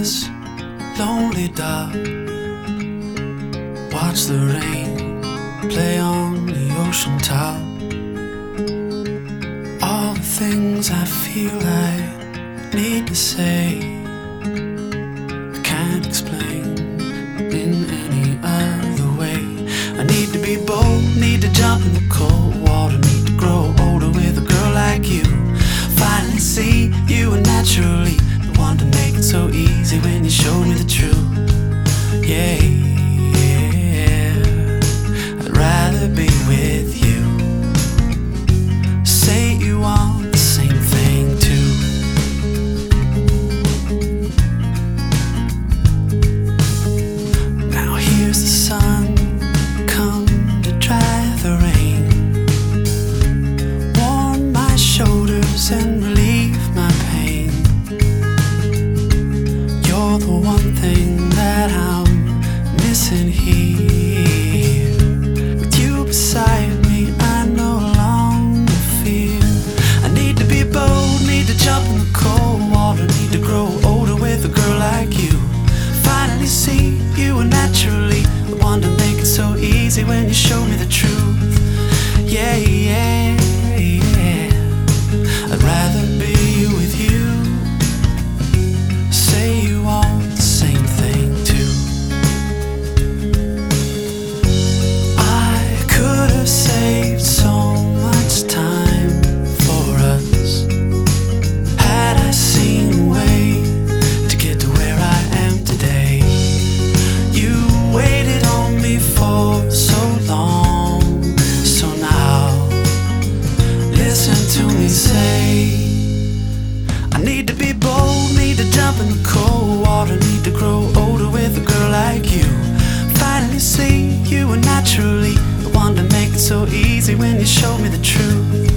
this lonely dock, watch the rain play on the ocean top. All the things I feel I need to say, I can't explain in any other way. I need to be bold, need to jump in the cold water, need to grow older with a girl like you. Finally see you were naturally the one to make it so easy when you showed me the truth. Yeah, I'd rather be with you. Say you want the same thing too. Now here's the sun come to dry the rain, warm my shoulders and relieve my pain. You're the one thing that I'm missing here. With you beside me, I no longer fear. I need to be bold, need to jump in the cold water, need to grow older with a girl like you. Finally see you were naturally the one to make it so easy when you showed me the truth. Yeah, yeah, yeah. I'd rather be with you. Say you want the same thing too. I could have saved so much time for us had I seen a way to get to where I am today. You waited on me for so long, so now listen to me say, I need to be bold, need to jump in the cold water, need to grow older with a girl like you. Finally see you were naturally the one to make it so easy when you showed me the truth.